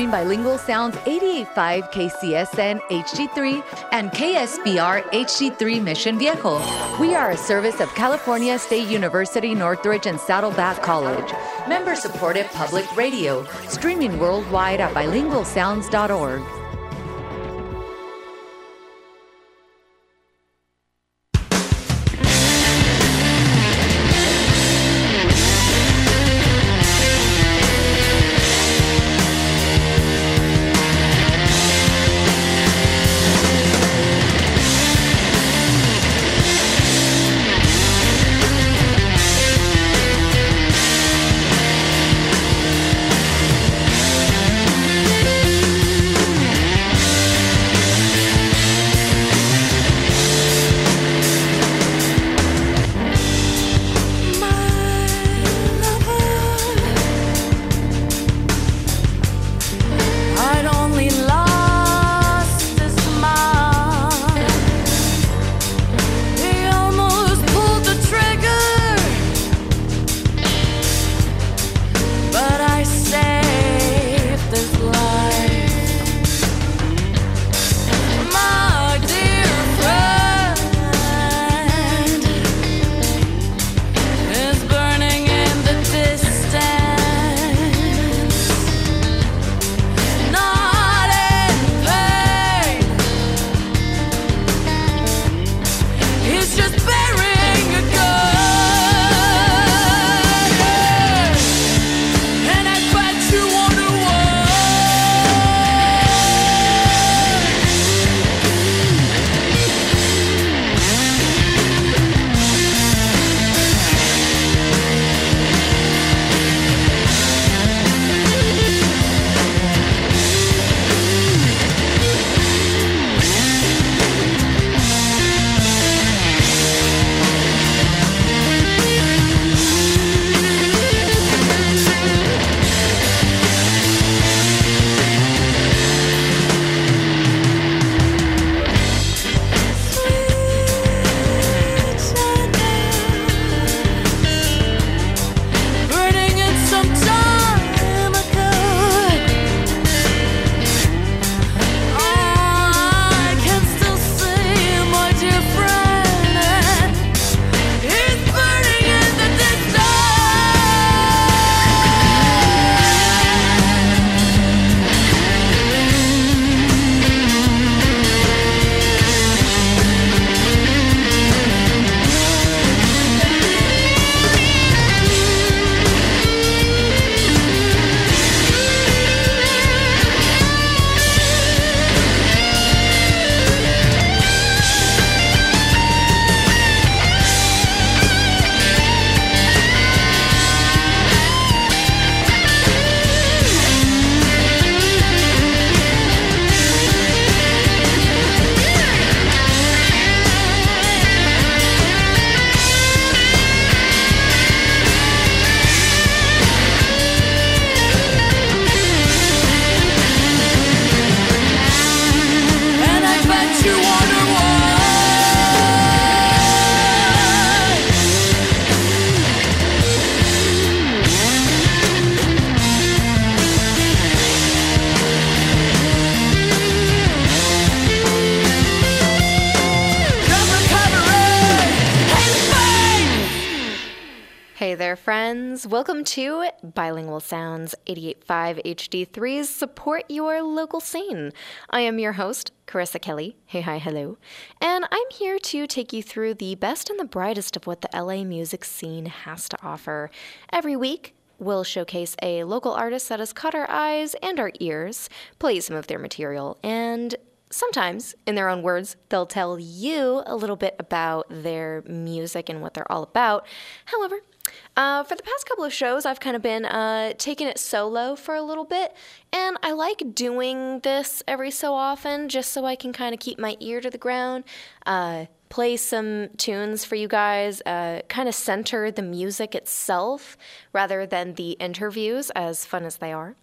between Bilingual Sounds 88.5 KCSN HD3 and KSBR HD3 Mission Viejo. We are a service of California State University Northridge and Saddleback College. Member-supported public radio, streaming worldwide at bilingualsounds.org. Hey there, friends. Welcome to Bilingual Sounds 88.5 HD3's Support Your Local Scene. I am your host, Carissa Kelly. Hey, hi, hello. And I'm here to take you through the best and the brightest of what the LA music scene has to offer. Every week, we'll showcase a local artist that has caught our eyes and our ears, play some of their material, and sometimes, in their own words, they'll tell you a little bit about their music and what they're all about. However, for the past couple of shows, I've kind of been taking it solo for a little bit, and I like doing this every so often just so I can kind of keep my ear to the ground, play some tunes for you guys, kind of center the music itself rather than the interviews, as fun as they are.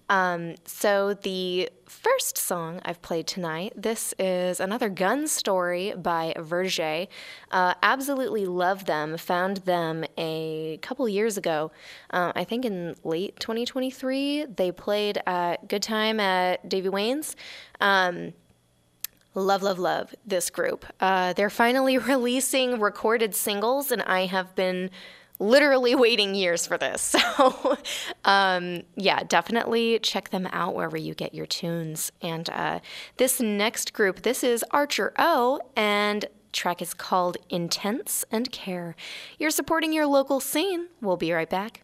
So the first song I've played tonight, this is another Gun Story by Verger. Absolutely love them. Found them a couple years ago. I think in late 2023, they played at Good Time at Davy Wayne's. Love this group. They're finally releasing recorded singles, and I have been literally waiting years for this. So, yeah, definitely check them out wherever you get your tunes. And this next group, this is Archer O, and track is called Intense and Care. You're supporting your local scene. We'll be right back.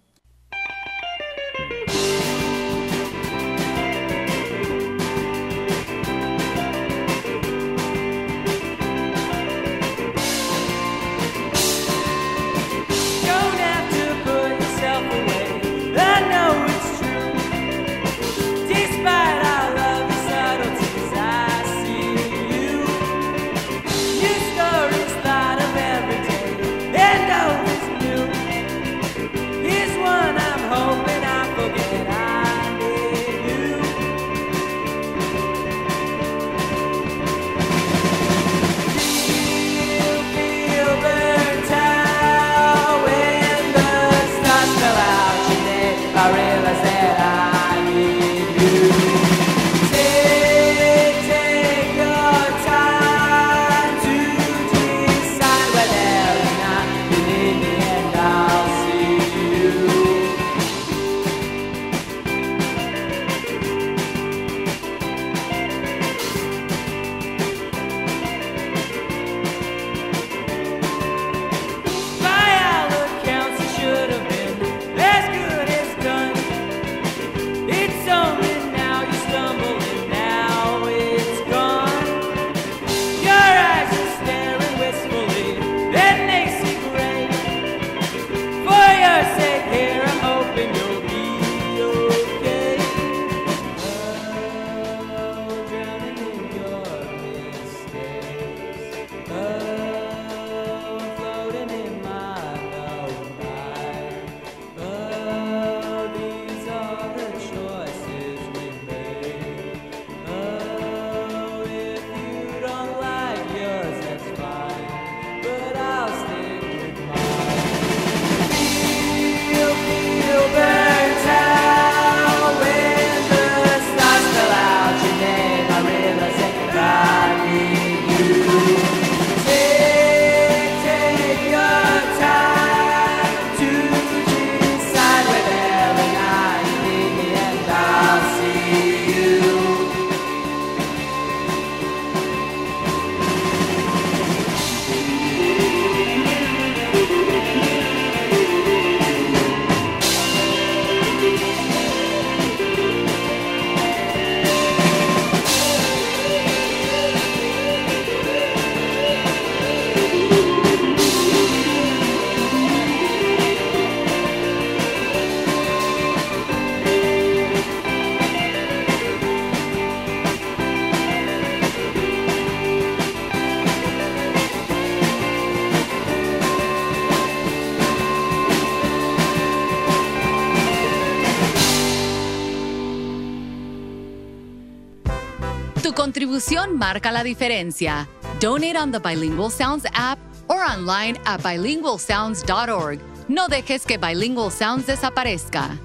Tu contribución marca la diferencia. Donate on the Bilingual Sounds app or online at bilingualsounds.org. No dejes que Bilingual Sounds desaparezca.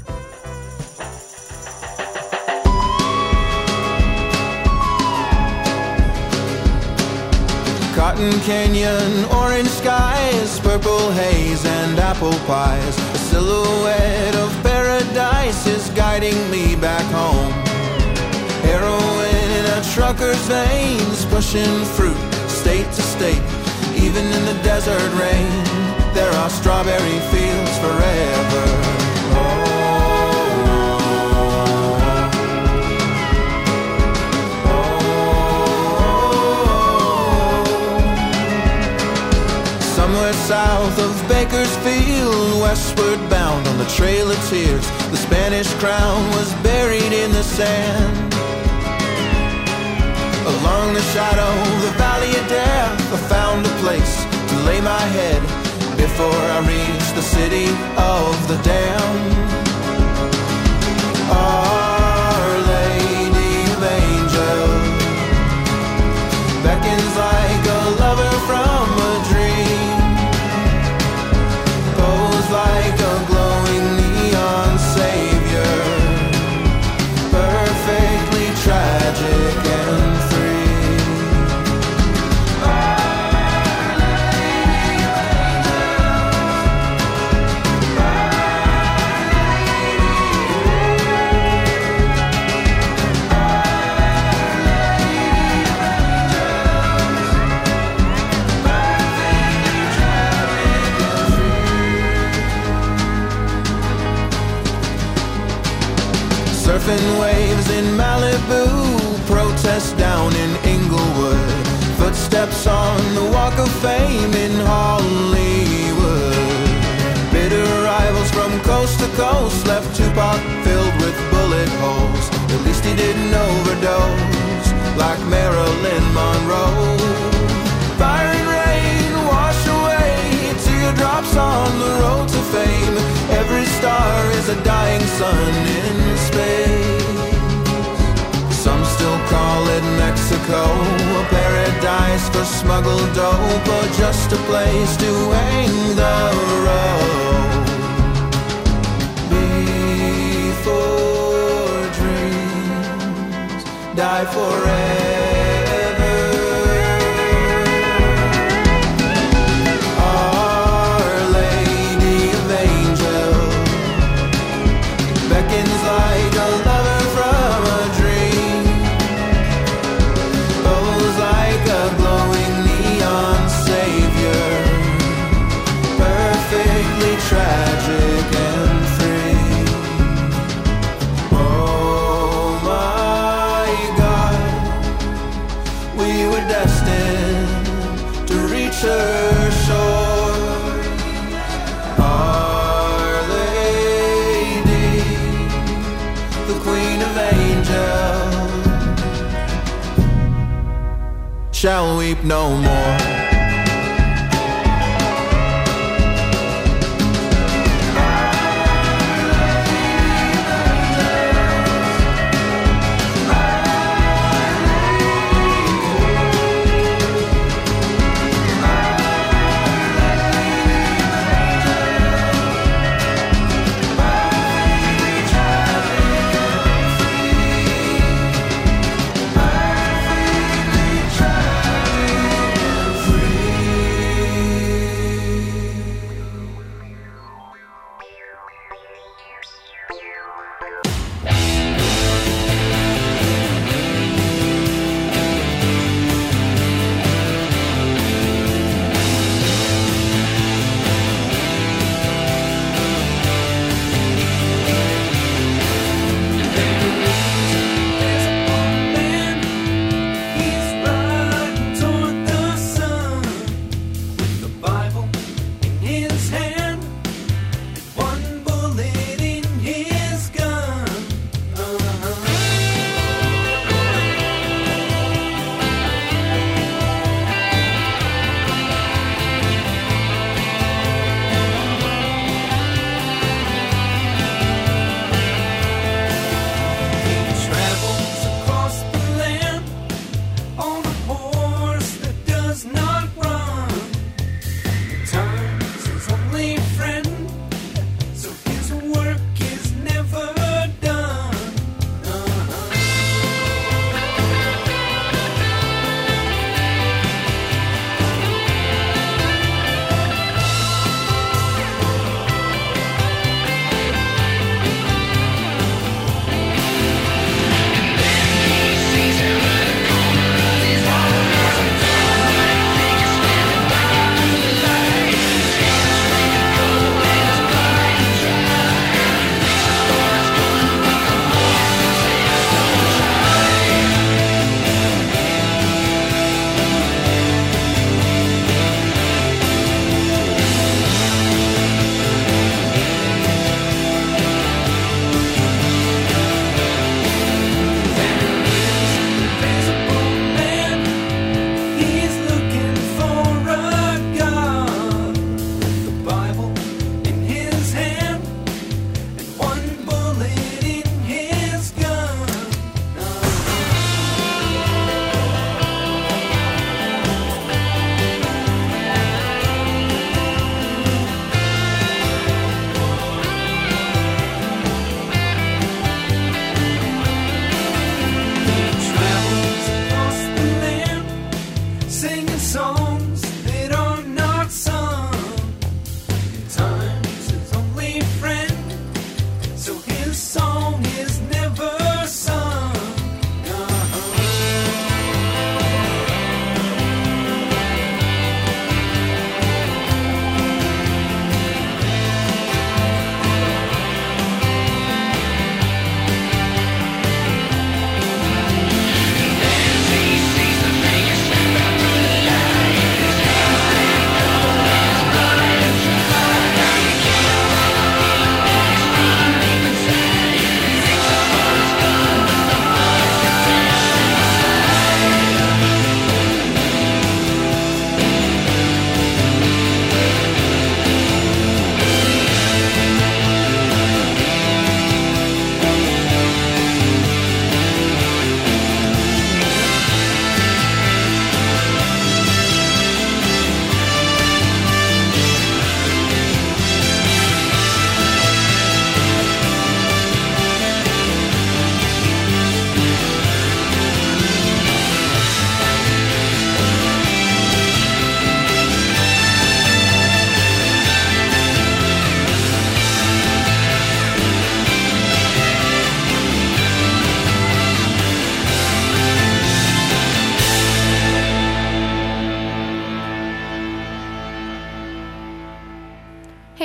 Cotton Canyon, orange skies, purple haze and apple pies. A silhouette of paradise is guiding me back home. Heroin in a trucker's veins, pushing fruit state to state. Even in the desert rain, there are strawberry fields forever. Somewhere south of Bakersfield, westward bound on the Trail of Tears, the Spanish crown was buried in the sand. Along the shadow, the valley of death, I found a place to lay my head before I reached the city of the damned. Our Lady of Angels beckons like a lover from a dream, pose like surfing waves in Malibu, protests down in Inglewood, footsteps on the Walk of Fame in Hollywood. Bitter rivals from coast to coast left Tupac filled with bullet holes. At least he didn't overdose like Marilyn Monroe. Fire and rain wash away teardrops on the road to fame. Every star is a dying sun in space. Some still call it Mexico, a paradise for smuggled dope, or just a place to hang the road. Before dreams die forever. Tragic and free. Oh my God, we were destined to reach her shore. Our Lady, the Queen of Angels, shall weep no more. Free.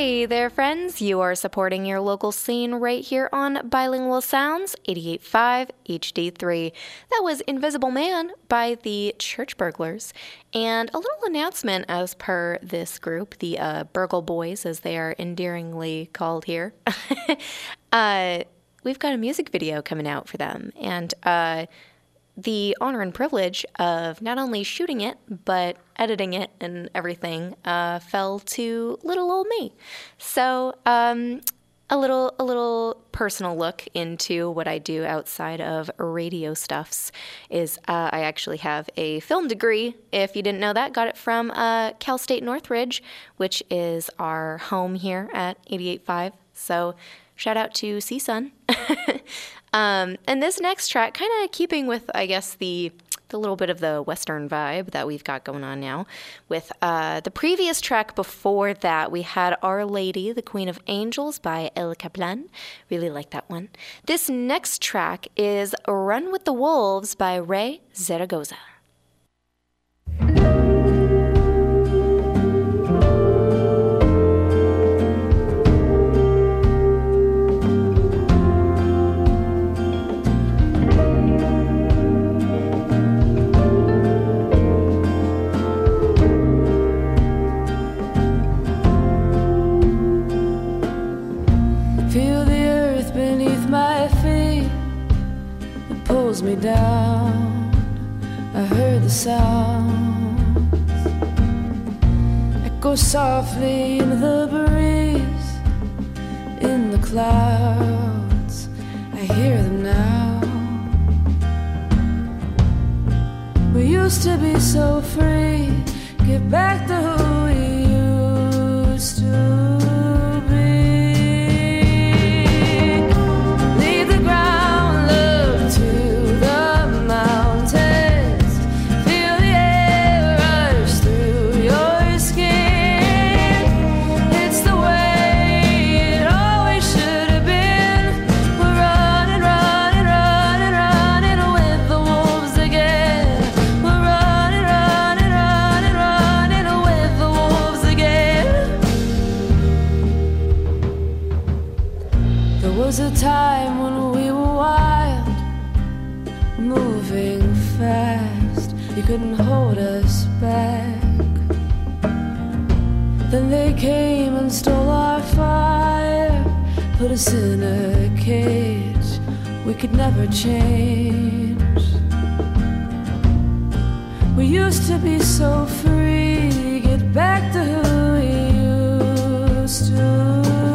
Hey there, friends. You are supporting your local scene right here on Bilingual Sounds, 88.5 HD3. That was Invisible Man by the Church Burglars. And a little announcement as per this group, the Burgle Boys, as they are endearingly called here. We've got a music video coming out for them. And the honor and privilege of not only shooting it, but editing it and everything fell to little old me. So a little personal look into what I do outside of radio stuffs is I actually have a film degree. If you didn't know that, got it from Cal State Northridge, which is our home here at 88.5. So shout out to CSUN. And this next track, kind of keeping with, I guess, the little bit of the Western vibe that we've got going on now. With the previous track before that, we had Our Lady, the Queen of Angels by El Caplan. Really like that one. This next track is Run with the Wolves by Ray Zaragoza. Me down, I heard the sounds echo softly in the breeze, in the clouds, I hear them now. We used to be so free, get back to who we used to. Was a time when we were wild, moving fast, you couldn't hold us back. Then they came and stole our fire, put us in a cage we could never change. We used to be so free, get back to who we used to.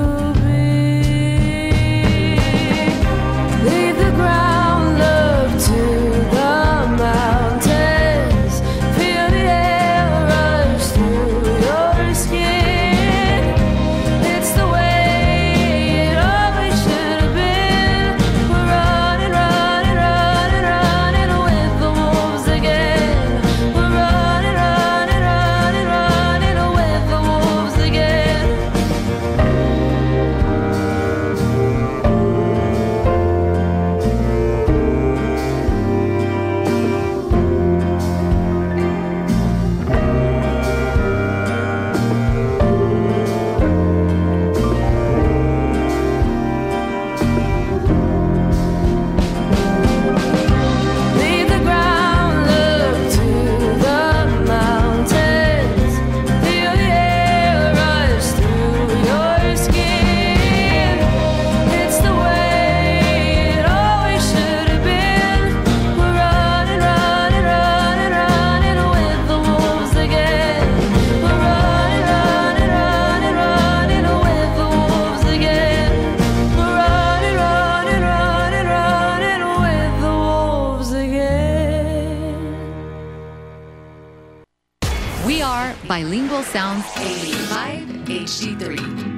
Bilingual Sounds 85 HD3.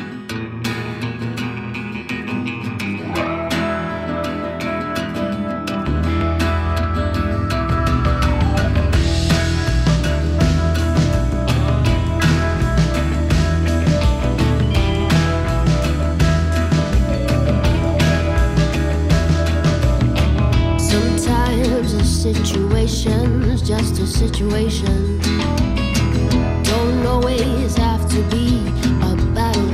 Sometimes a situation's just a situation. Don't always have to be a battle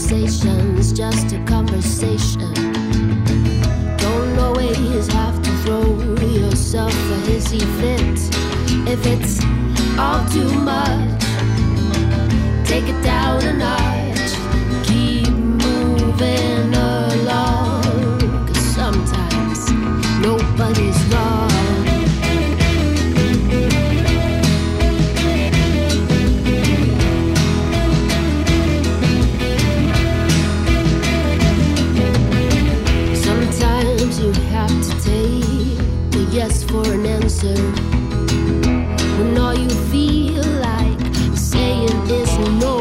conversation's just a conversation. Don't always have to throw yourself a hissy fit. If it's all too much, take it down a notch. Keep moving along, 'cause sometimes nobody's wrong. Sometimes you have to take a yes for an answer when all you feel like saying is no.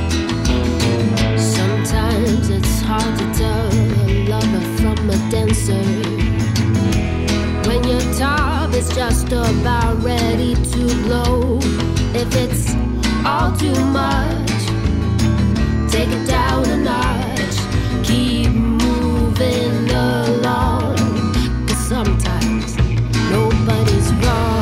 Sometimes it's hard to tell a lover from a dancer when your top is just about ready to blow. If it's all too much, take it down a notch. Keep moving along, 'cause sometimes nobody's wrong.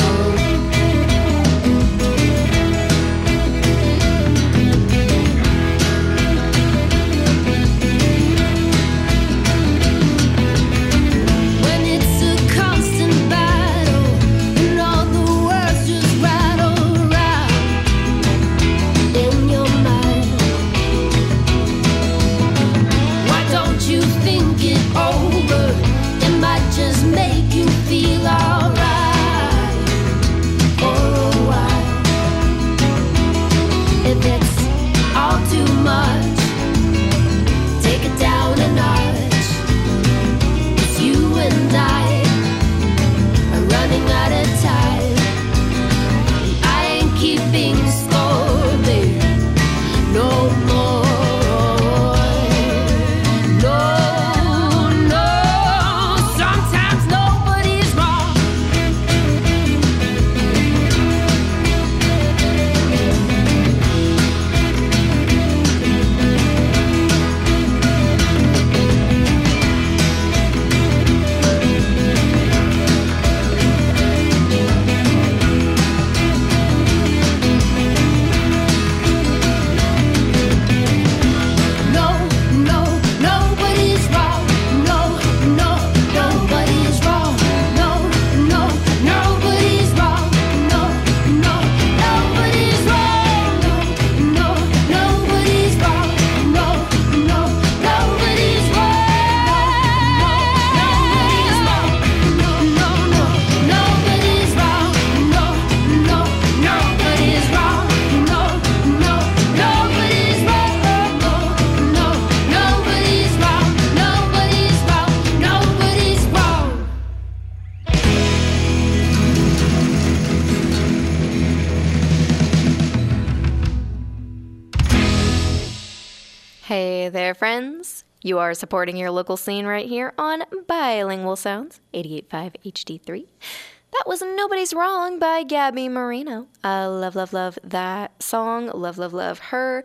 Hey there, friends. You are supporting your local scene right here on Bilingual Sounds, 88.5 HD3. That was Nobody's Wrong by Gabby Marino. Love, love, love that song. Love, love, love her.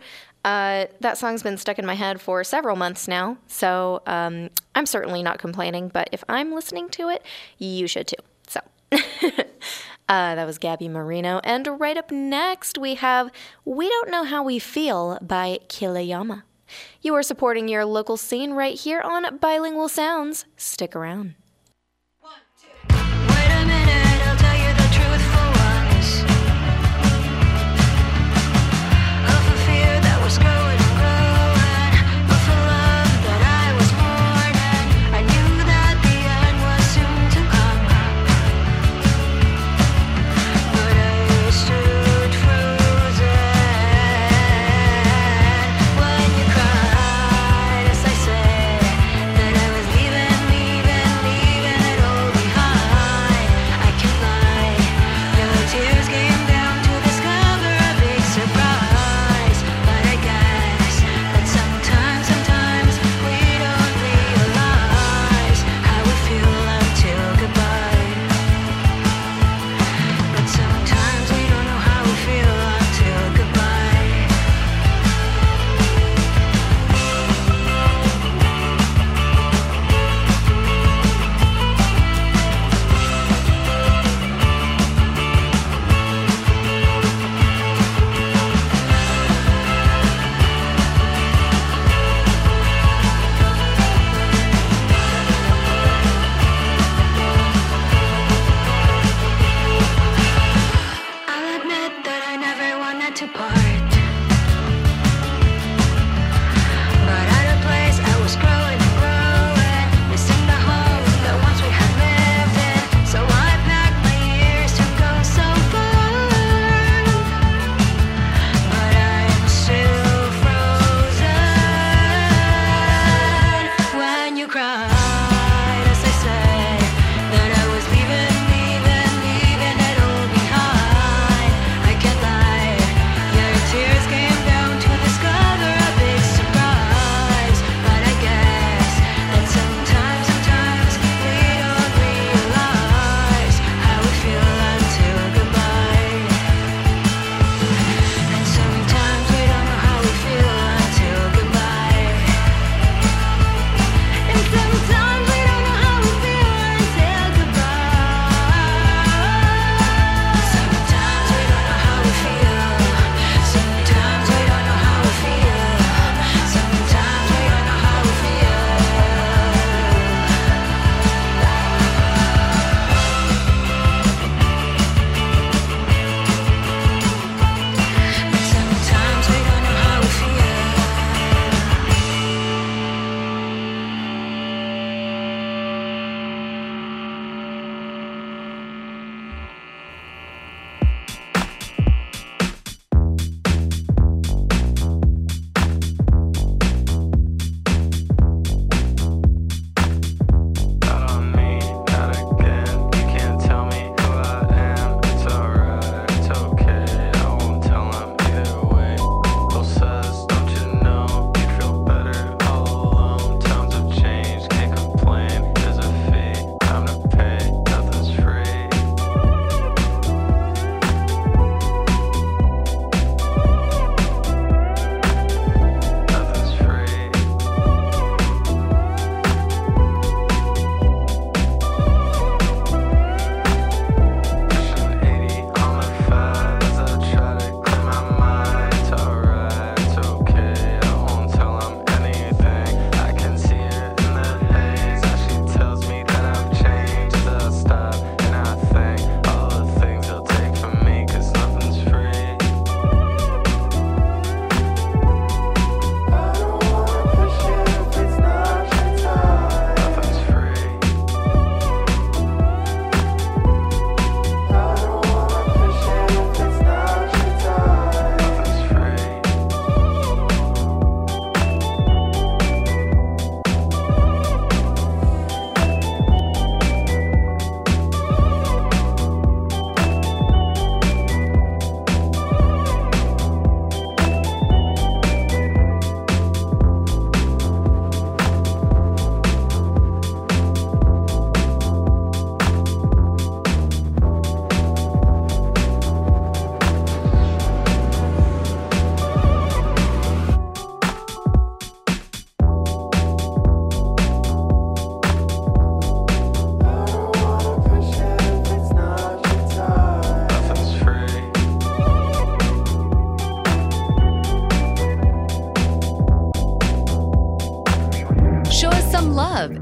That song's been stuck in my head for several months now, so I'm certainly not complaining, but if I'm listening to it, you should too. So that was Gabby Marino. And right up next, we have We Don't Know How We Feel by Kiliyama. You are supporting your local scene right here on Bilingual Sounds. Stick around. Wait a minute, I'll tell you the truth for once. Of a fear that was growing and growing, of a love that I was mourning. I knew that the end was soon to come, but I stood frozen when you cried as I said that I was leaving, leaving, leaving.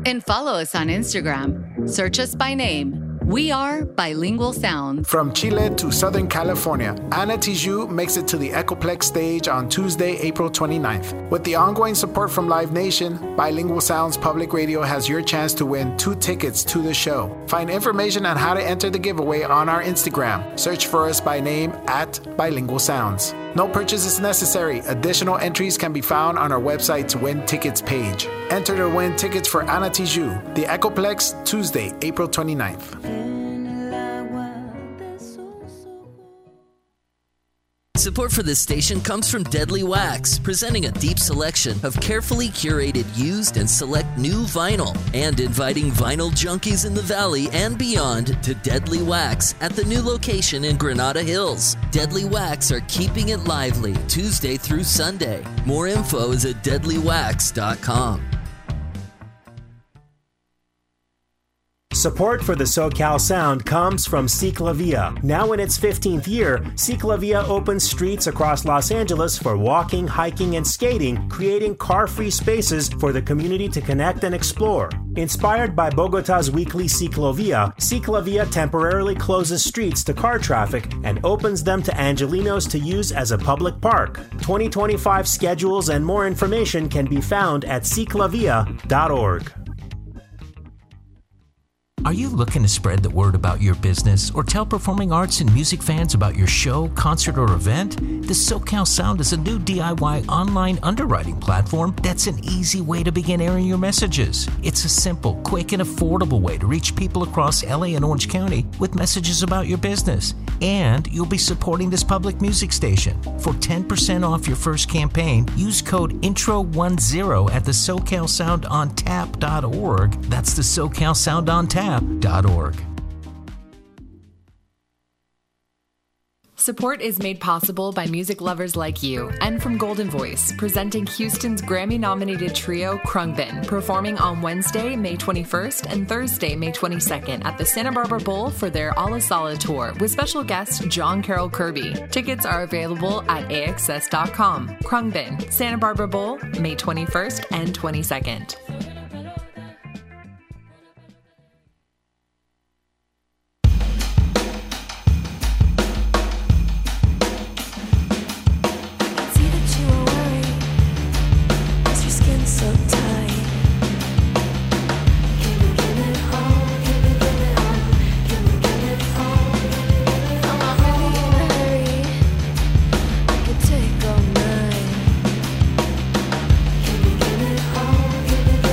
And follow us on Instagram. Search us by name. We are Bilingual Sounds. From Chile to Southern California, Ana Tijoux makes it to the Echoplex stage on Tuesday, April 29th. With the ongoing support from Live Nation, Bilingual Sounds Public Radio has your chance to win 2 tickets to the show. Find information on how to enter the giveaway on our Instagram. Search for us by name at Bilingual Sounds. No purchase is necessary. Additional entries can be found on our website's Win Tickets page. Enter to win tickets for Ana Tijoux, the Echoplex, Tuesday, April 29th. Support for this station comes from Deadly Wax, presenting a deep selection of carefully curated used and select new vinyl, and inviting vinyl junkies in the Valley and beyond to Deadly Wax at the new location in Granada Hills. Deadly Wax are keeping it lively Tuesday through Sunday. More info is at deadlywax.com. Support for the SoCal Sound comes from Ciclavia. Now in its 15th year, Ciclavia opens streets across Los Angeles for walking, hiking, and skating, creating car-free spaces for the community to connect and explore. Inspired by Bogota's weekly Ciclovia, Ciclavia temporarily closes streets to car traffic and opens them to Angelinos to use as a public park. 2025 schedules and more information can be found at ciclavia.org. Are you looking to spread the word about your business or tell performing arts and music fans about your show, concert, or event? The SoCal Sound is a new DIY online underwriting platform that's an easy way to begin airing your messages. It's a simple, quick, and affordable way to reach people across LA and Orange County with messages about your business. And you'll be supporting this public music station. For 10% off your first campaign, use code INTRO10 at the SoCalSoundOnTap.org. That's the SoCalSoundOnTap.org. Support is made possible by music lovers like you and from Golden Voice, presenting Houston's Grammy-nominated trio Krungbin, performing on Wednesday, May 21st and Thursday, May 22nd at the Santa Barbara Bowl for their Alla Sala tour with special guest John Carroll Kirby. Tickets are available at AXS.com. Krungbin, Santa Barbara Bowl, May 21st and 22nd. Take all night. Can you give it all?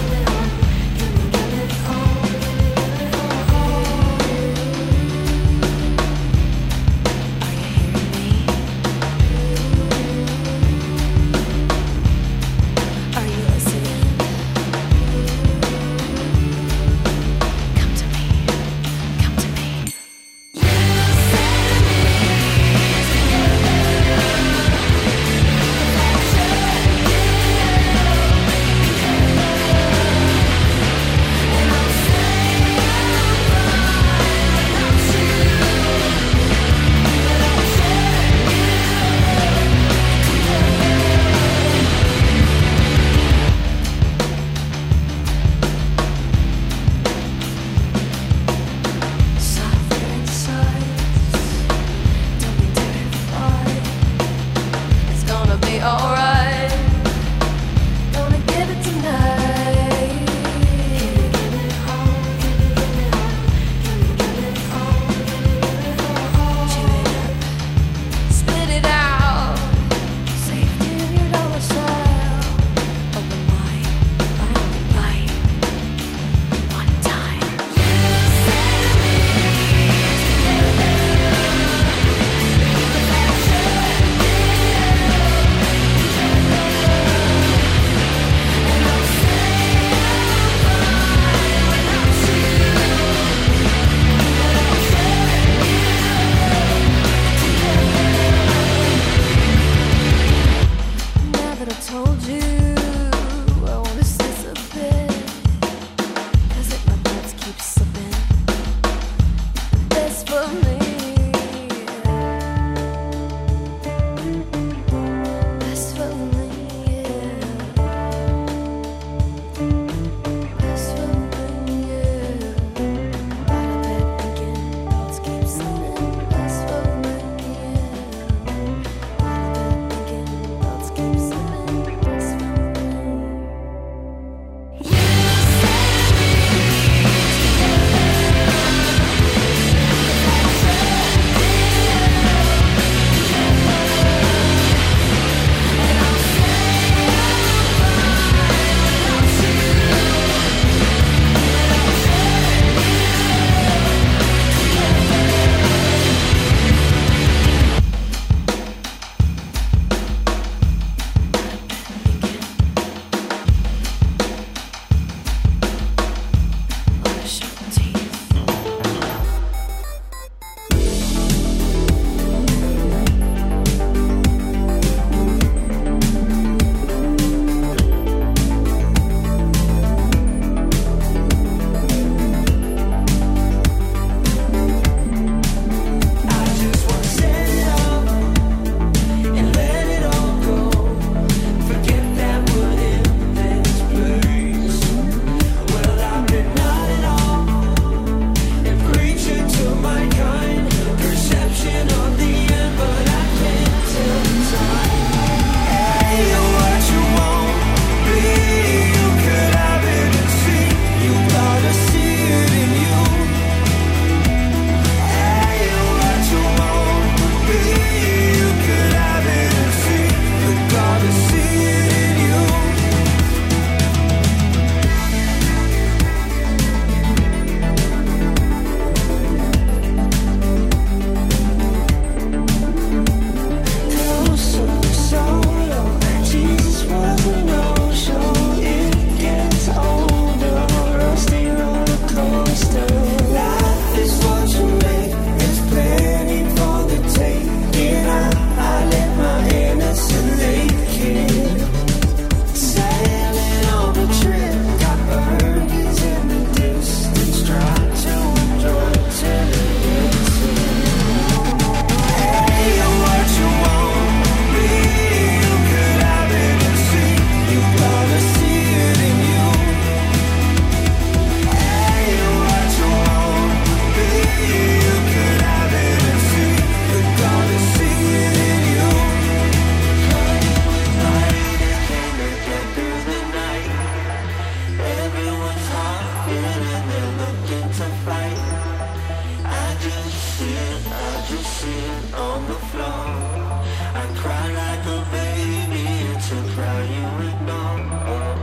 we're looking to fight. I just sit on the floor. I cry like a baby, it's a cry you ignore.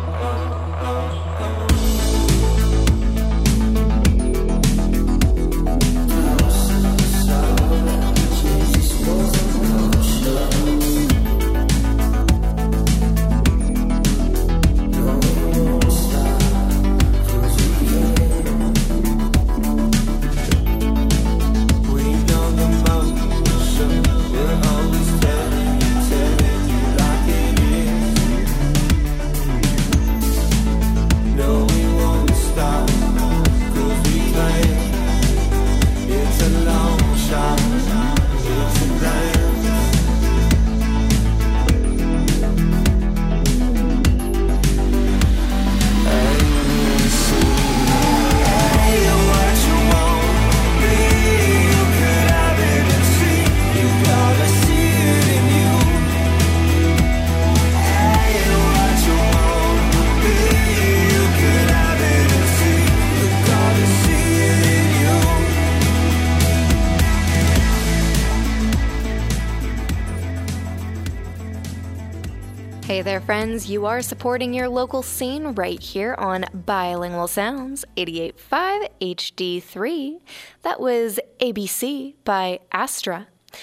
Hey there, friends. You are supporting your local scene right here on Bilingual Sounds 88.5 HD3. That was ABC by Astra.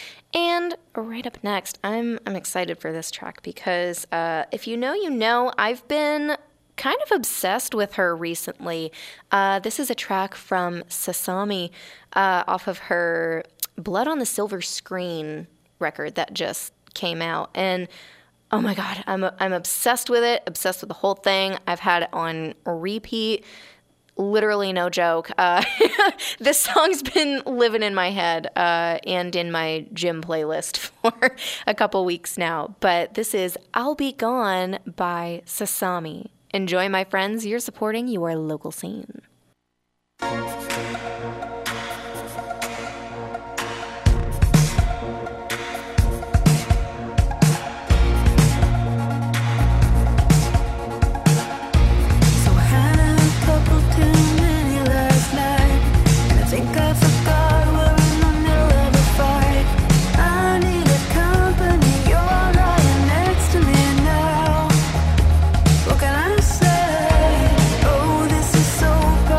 And right up next, I'm excited for this track because if you know, you know, I've been kind of obsessed with her recently. This is a track from Sasami off of her Blood on the Silver Screen record that just came out. And oh my God, I'm obsessed with it, obsessed with the whole thing. I've had it on repeat, literally no joke. This song's been living in my head and in my gym playlist for a couple weeks now. But this is I'll Be Gone by Sasami. Enjoy, my friends. You're supporting your local scene. What can I say? Oh, this is so perfect.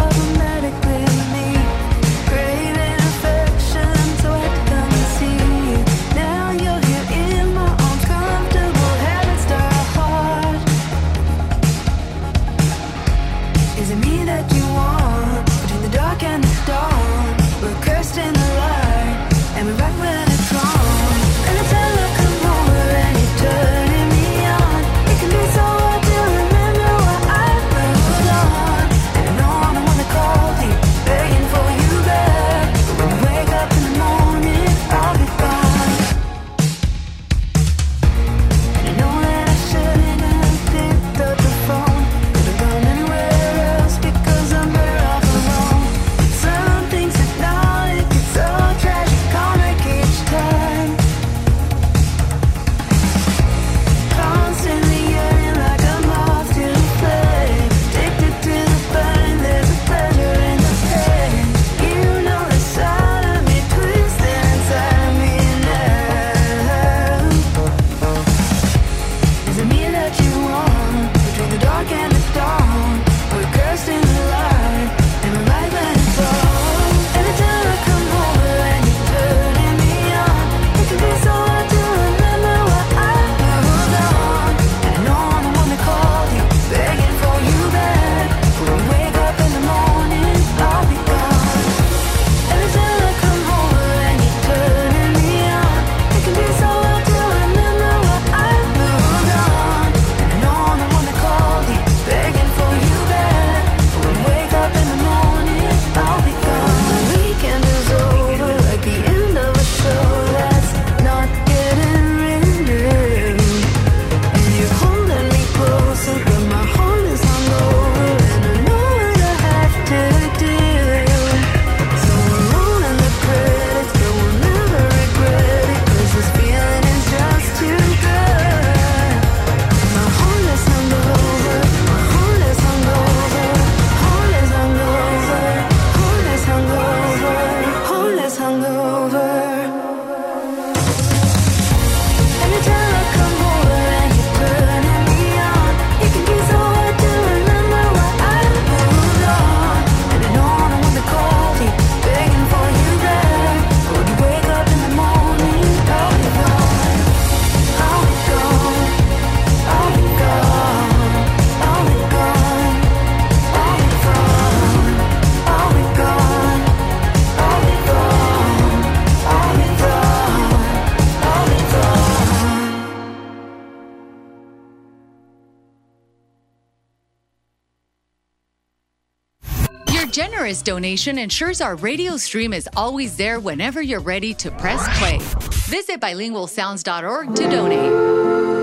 generous donation ensures our radio stream is always there whenever you're ready to press play. Visit bilingualsounds.org to donate.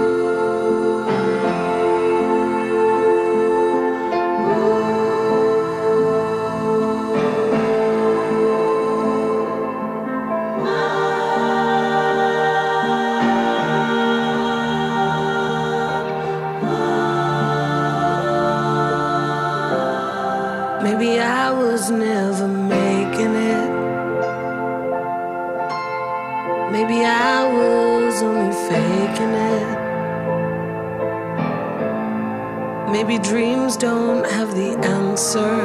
Maybe I was never making it. Maybe I was only faking it. Maybe dreams don't have the answer,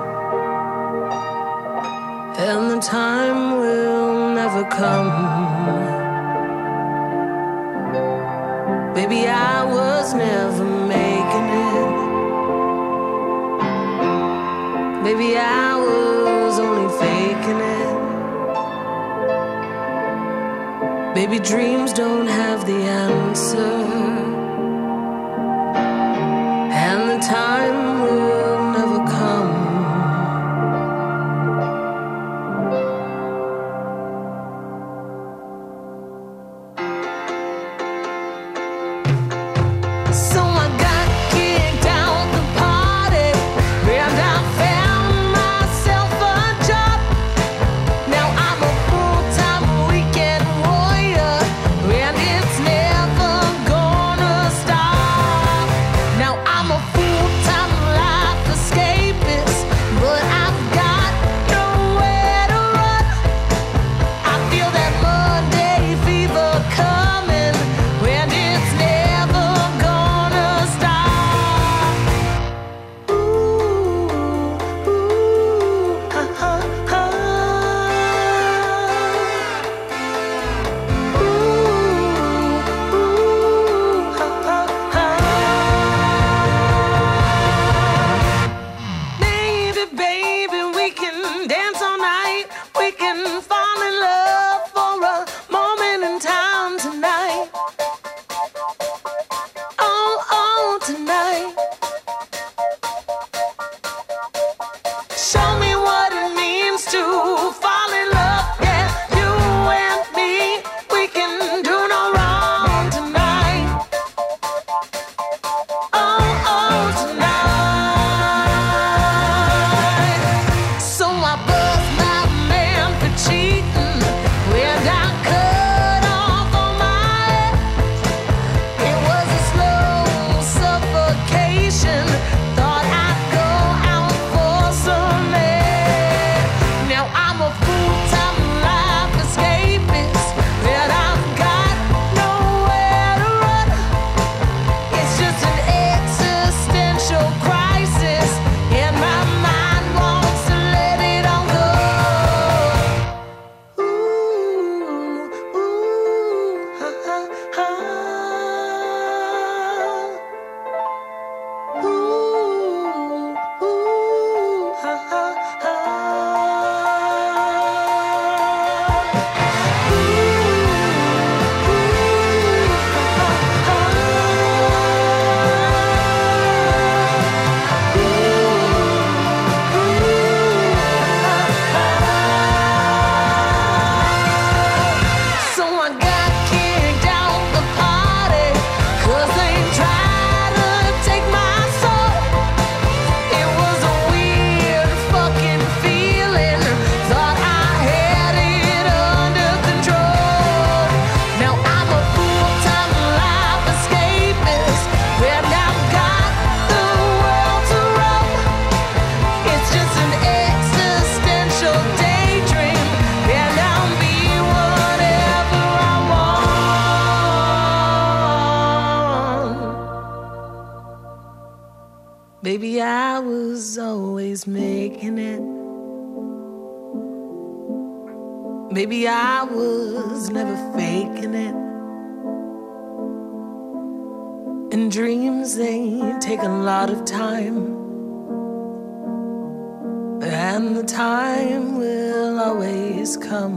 and the time will never come. Maybe I was never making it. Maybe I was only faking it. Maybe dreams don't have the answer, and the time will never come. So I got kicked out the party, and I found myself a job. Now I'm a full-time weekend warrior, and it's never gonna stop. Now I'm a full-time life escapist, but I've got nowhere to run. I feel that Monday fever coming, and it's never gonna stop. Ooh, ha, ha, ha. Ooh, ha, ha, ha. Maybe, baby, we can dance all night. We can fall in love for a moment in time tonight. Oh, oh, tonight. Show me what it means to fall in love. Yeah, you and me, we can do no wrong tonight. Oh, oh, tonight. So I bust my man for cheating, and I cut off all my hair. It was a slow suffocation. Thought I'd go out for some air. Now I'm a full-time life escapist, and I've got nowhere to run. It's just an existential crisis, and my mind wants to let it all go. Ooh, ooh, ha, ha, ha. Ooh, ooh, ha, ha, ha. So I got kicked out the party, 'cause they tried to take my soul. It was a weird fucking feeling. Thought I had it under control. Now I'm a full-time life escapist, and I've got the world to roam. It's just an existential daydream, and I'll be whatever I want. Baby, I was always making it. Maybe I was never faking it. And dreams, they take a lot of time, and the time will always come.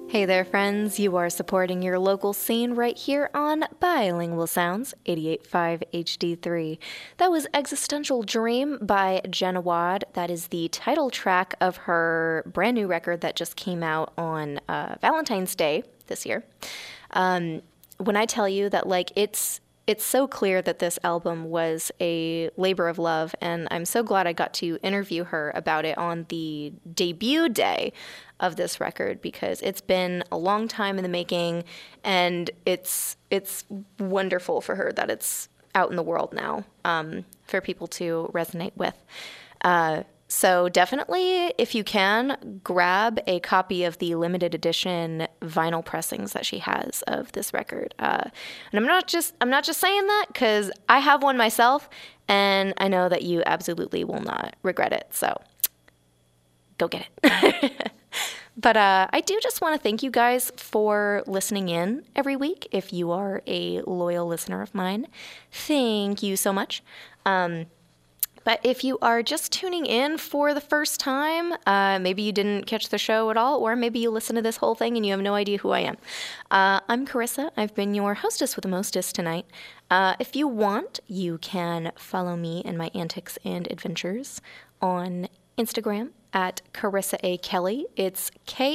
Hey there, friends. You are supporting your local scene right here on Bilingual Sounds, 88.5 HD3. That was Existential Dream by Jenna Wad. That is the title track of her brand new record that just came out on Valentine's Day this year. When I tell you that, like, it's so clear that this album was a labor of love, and I'm so glad I got to interview her about it on the debut day of this record, because it's been a long time in the making, and it's wonderful for her that it's out in the world now, for people to resonate with. So definitely, if you can, grab a copy of the limited edition vinyl pressings that she has of this record. And I'm not just saying that because I have one myself, and I know that you absolutely will not regret it. So go get it. But I do just want to thank you guys for listening in every week. If you are a loyal listener of mine, thank you so much. But if you are just tuning in for the first time, maybe you didn't catch the show at all, or maybe you listen to this whole thing and you have no idea who I am. I'm Carissa. I've been your hostess with the mostest tonight. If you want, you can follow me and my antics and adventures on Instagram at Carissa A. Kelly. It's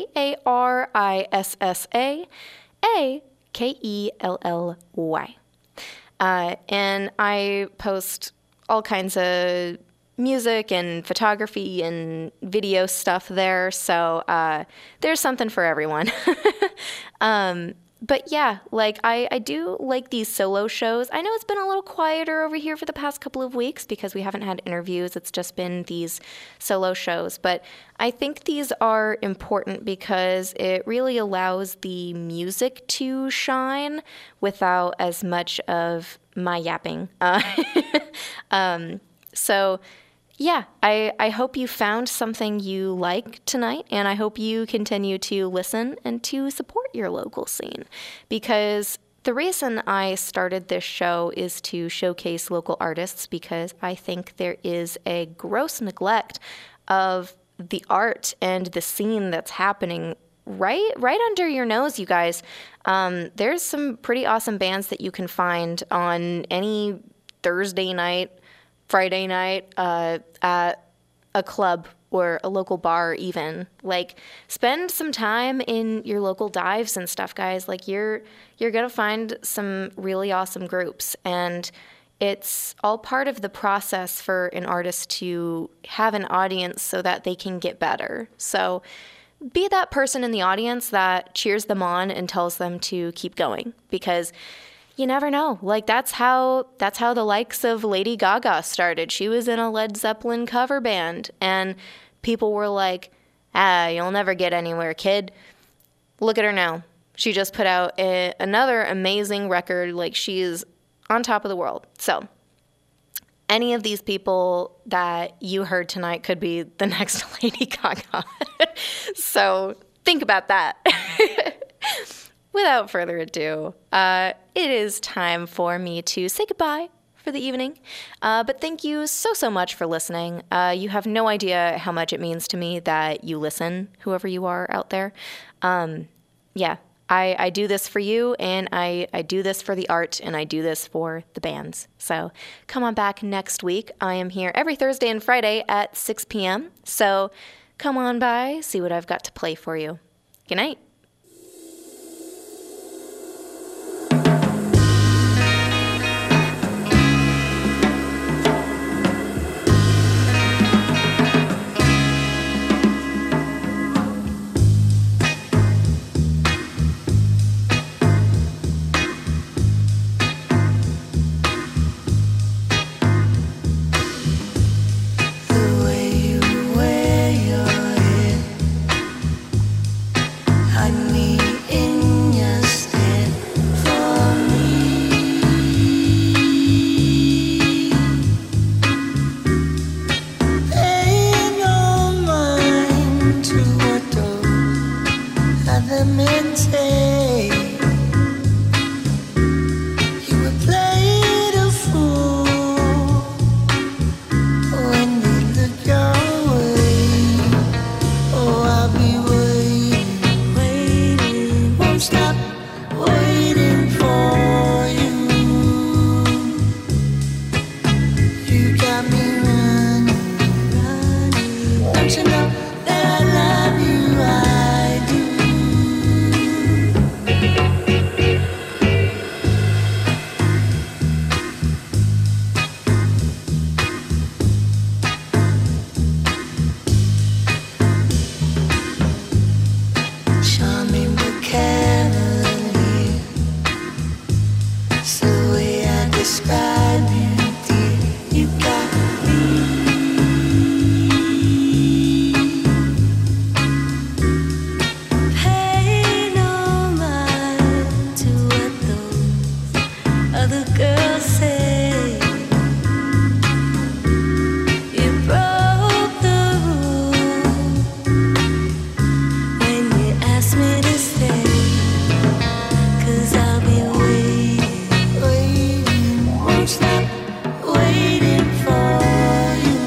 KarissaaKelly. And I post all kinds of music and photography and video stuff there. So there's something for everyone. But yeah, like I do like these solo shows. I know it's been a little quieter over here for the past couple of weeks because we haven't had interviews. It's just been these solo shows. But I think these are important because it really allows the music to shine without as much of my yapping. So yeah, I hope you found something you like tonight, and I hope you continue to listen and to support your local scene, because the reason I started this show is to showcase local artists, because I think there is a gross neglect of the art and the scene that's happening right under your nose, you guys. There's some pretty awesome bands that you can find on any Thursday night, Friday night, at a club or a local bar even. Like, spend some time in your local dives and stuff, guys. Like, you're gonna find some really awesome groups, and it's all part of the process for an artist to have an audience so that they can get better. So be that person in the audience that cheers them on and tells them to keep going, because you never know. Like, that's how the likes of Lady Gaga started. She was in a Led Zeppelin cover band, and people were like, you'll never get anywhere, kid. Look at her now. She just put out another amazing record. Like, she's on top of the world. So any of these people that you heard tonight could be the next Lady Gaga. So think about that. Without further ado, it is time for me to say goodbye for the evening. But thank you so much for listening. You have no idea how much it means to me that you listen, whoever you are out there. Yeah, I do this for you, and I do this for the art, and I do this for the bands. So come on back next week. I am here every Thursday and Friday at 6 p.m. So come on by, see what I've got to play for you. Good night. The way you wear your hair, describe me, dear. You got me. Pay no mind to what those other girls say. You broke the rule when you asked me to stay. 'Cause I'll be waiting, won't stop waiting for you.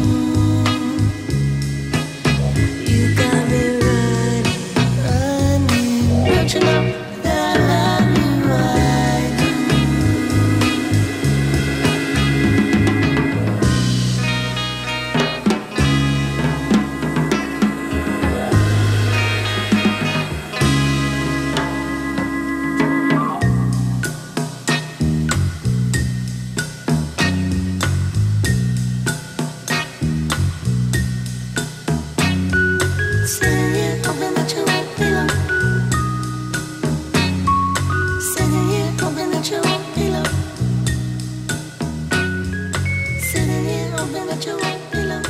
You got me running, don't you know that I love you right? Sitting here hoping that you won't be long. Sitting here hoping that you won't be long. Sitting here hoping that you won't be long.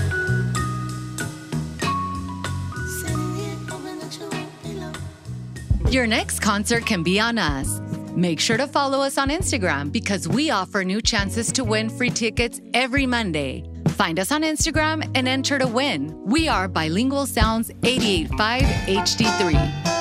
Sitting here hoping that you won't be long. Your next concert can be on us. Make sure to follow us on Instagram because we offer new chances to win free tickets every Monday. Find us on Instagram and enter to win. We are Bilingual Sounds 88.5 HD3.